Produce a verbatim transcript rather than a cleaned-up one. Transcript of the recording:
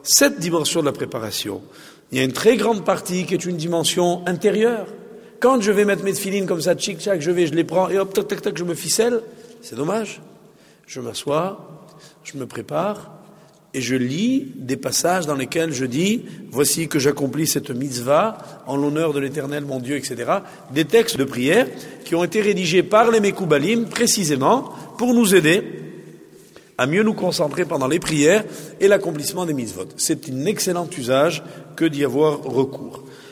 cette dimension de la préparation, il y a une très grande partie qui est une dimension intérieure. Quand je vais mettre mes tefilines comme ça, tchic-tchac, je vais, je les prends, et hop, tac, tac, tac, je me ficelle, c'est dommage. Je m'assois, je me prépare, et je lis des passages dans lesquels je dis « Voici que j'accomplis cette mitzvah en l'honneur de l'Éternel, mon Dieu, et cetera » Des textes de prière qui ont été rédigés par les Mekoubalim, précisément pour nous aider à mieux nous concentrer pendant les prières et l'accomplissement des mitzvot. C'est un excellent usage que d'y avoir recours.